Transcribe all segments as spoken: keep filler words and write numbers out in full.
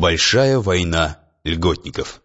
Большая война льготников.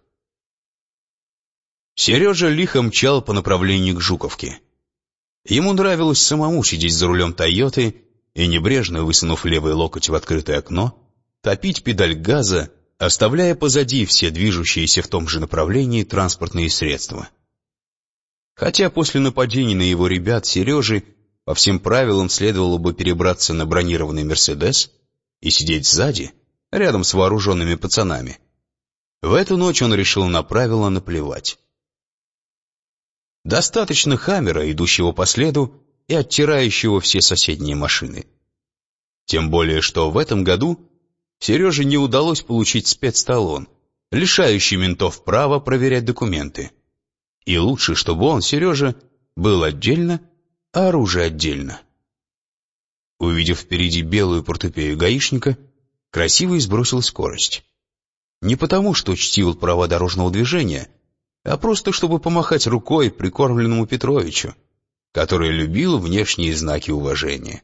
Сережа лихо мчал по направлению к Жуковке. Ему нравилось самому сидеть за рулем «Тойоты» и, небрежно высунув левый локоть в открытое окно, топить педаль газа, оставляя позади все движущиеся в том же направлении транспортные средства. Хотя после нападений на его ребят Сереже по всем правилам следовало бы перебраться на бронированный «Мерседес» и сидеть сзади, рядом с вооруженными пацанами, в эту ночь он решил на правила наплевать. Достаточно «Хаммера», идущего по следу и оттирающего все соседние машины. Тем более, что в этом году Сереже не удалось получить спецталон, лишающий ментов права проверять документы. И лучше, чтобы он, Сережа, был отдельно, а оружие отдельно. Увидев впереди белую портупею гаишника, Красивый сбросил скорость. Не потому, что чтил права дорожного движения, а просто чтобы помахать рукой прикормленному Петровичу, который любил внешние знаки уважения.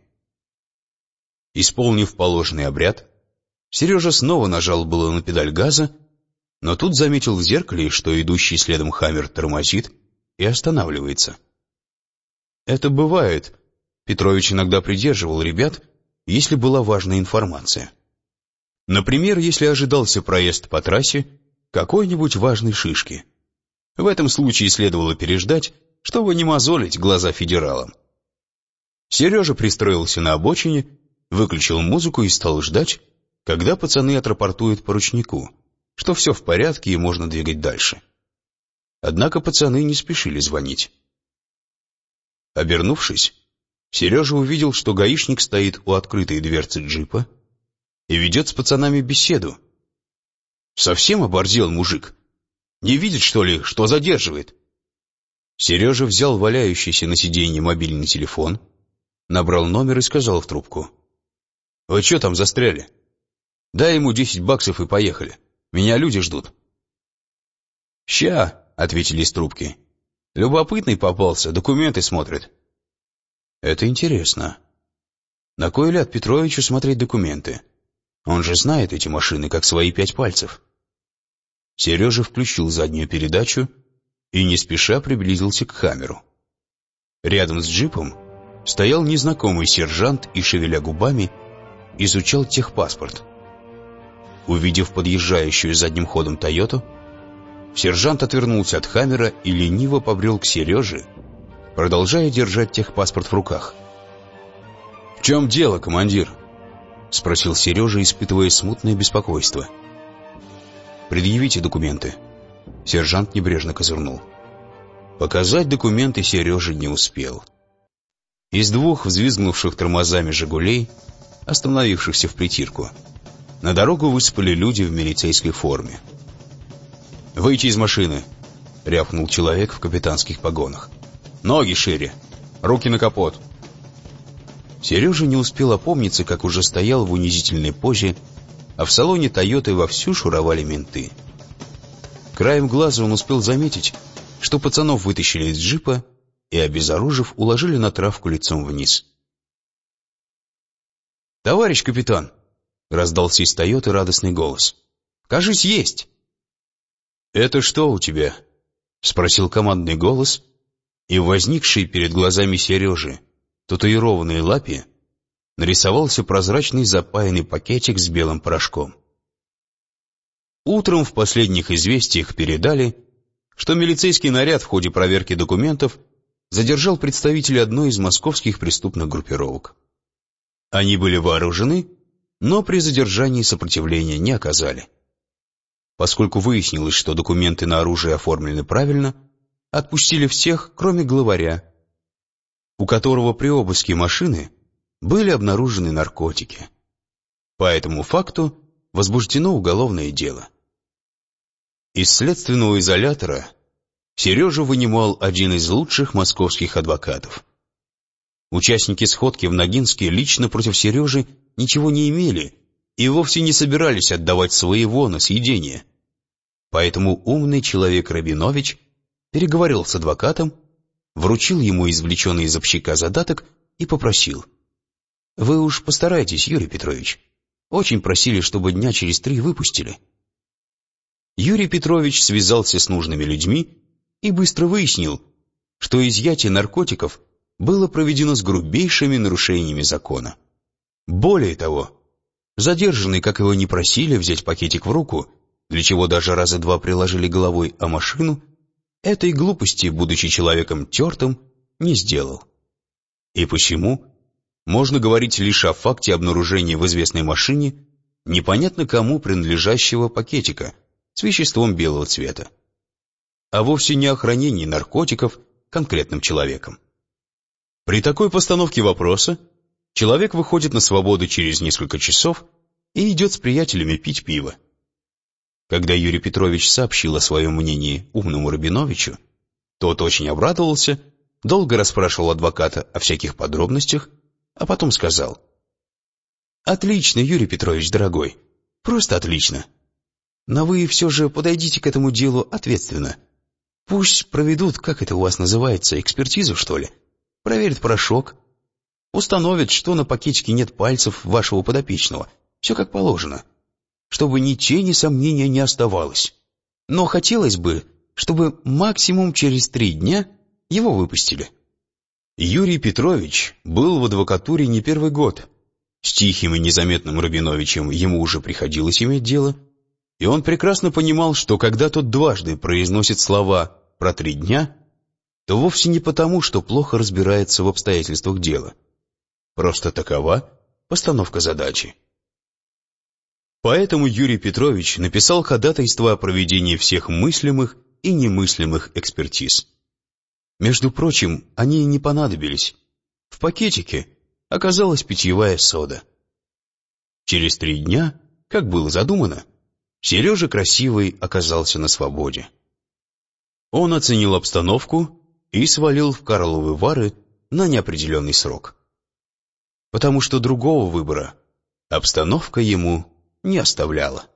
Исполнив положенный обряд, Сережа снова нажал было на педаль газа, но тут заметил в зеркале, что идущий следом «Хаммер» тормозит и останавливается. Это бывает. Петрович иногда придерживал ребят, если была важная информация. Например, если ожидался проезд по трассе какой-нибудь важной шишки. В этом случае следовало переждать, чтобы не мозолить глаза федералам. Сережа пристроился на обочине, выключил музыку и стал ждать, когда пацаны отрапортуют по ручнику, что все в порядке и можно двигать дальше. Однако пацаны не спешили звонить. Обернувшись, Сережа увидел, что гаишник стоит у открытой дверцы джипа и ведет с пацанами беседу. Совсем оборзел мужик. Не видит, что ли, что задерживает? Сережа взял валяющийся на сиденье мобильный телефон, набрал номер и сказал в трубку: «Вы что там застряли? Дай ему десять баксов и поехали. Меня люди ждут». «Ща», — ответили из трубки. «Любопытный попался, документы смотрит». «Это интересно. На кой ляд Петровичу смотреть документы? Он же знает эти машины как свои пять пальцев». Сережа включил заднюю передачу и не спеша приблизился к «Хаммеру». Рядом с джипом стоял незнакомый сержант и, шевеля губами, изучал техпаспорт. Увидев подъезжающую задним ходом «Тойоту», сержант отвернулся от «Хаммера» и лениво побрел к Сереже, продолжая держать техпаспорт в руках. «В чем дело, командир?» — спросил Сережа, испытывая смутное беспокойство. «Предъявите документы». Сержант небрежно козырнул. Показать документы Сережа не успел. Из двух взвизгнувших тормозами «Жигулей», остановившихся в притирку, на дорогу высыпали люди в милицейской форме. «Выйти из машины!» — рявкнул человек в капитанских погонах. «Ноги шире! Руки на капот!» Сережа не успел опомниться, как уже стоял в унизительной позе, а в салоне «Тойоты» вовсю шуровали менты. Краем глаза он успел заметить, что пацанов вытащили из джипа и, обезоружив, уложили на травку лицом вниз. «Товарищ капитан!» — раздался из «Тойоты» радостный голос. «Кажись, есть!» «Это что у тебя?» — спросил командный голос, и в возникшей перед глазами Сережи татуированной лапе нарисовался прозрачный запаянный пакетик с белым порошком. Утром в последних известиях передали, что милицейский наряд в ходе проверки документов задержал представителей одной из московских преступных группировок. Они были вооружены, но при задержании сопротивления не оказали. Поскольку выяснилось, что документы на оружие оформлены правильно, отпустили всех, кроме главаря, у которого при обыске машины были обнаружены наркотики. По этому факту возбуждено уголовное дело. Из следственного изолятора Сережу вынимал один из лучших московских адвокатов. Участники сходки в Ногинске лично против Сережи ничего не имели и вовсе не собирались отдавать своего на съедение. Поэтому умный человек Рабинович переговорил с адвокатом, вручил ему извлеченный из общака задаток и попросил: «Вы уж постарайтесь, Юрий Петрович, Очень просили, чтобы дня через три выпустили. Юрий Петрович связался с нужными людьми и быстро выяснил, что изъятие наркотиков было проведено с грубейшими нарушениями закона. Более того, задержанный, как его не просили, взять пакетик в руку, для чего даже раза два приложили головой о машину, этой глупости, будучи человеком тертым, не сделал. И посему можно говорить лишь о факте обнаружения в известной машине непонятно кому принадлежащего пакетика с веществом белого цвета, а вовсе не о хранении наркотиков конкретным человеком. При такой постановке вопроса человек выходит на свободу через несколько часов и идет с приятелями пить пиво. Когда Юрий Петрович сообщил о своем мнении умному Рабиновичу, тот очень обрадовался, долго расспрашивал адвоката о всяких подробностях, а потом сказал: «Отлично, Юрий Петрович, дорогой, просто отлично. Но вы все же подойдите к этому делу ответственно. Пусть проведут, как это у вас называется, экспертизу, что ли, проверят порошок, установят, что на пакетике нет пальцев вашего подопечного, все как положено, чтобы ни тени сомнения не оставалось. Но хотелось бы, чтобы максимум через три дня его выпустили». Юрий Петрович был в адвокатуре не первый год. С тихим и незаметным Рабиновичем ему уже приходилось иметь дело, и он прекрасно понимал, что когда тот дважды произносит слова про три дня, то вовсе не потому, что плохо разбирается в обстоятельствах дела. Просто такова постановка задачи. Поэтому Юрий Петрович написал ходатайство о проведении всех мыслимых и немыслимых экспертиз. Между прочим, они и не понадобились. В пакетике оказалась питьевая сода. Через три дня, как было задумано, Сережа Красивый оказался на свободе. Он оценил обстановку и свалил в Карловы Вары на неопределенный срок. Потому что другого выбора обстановка ему не оставляла.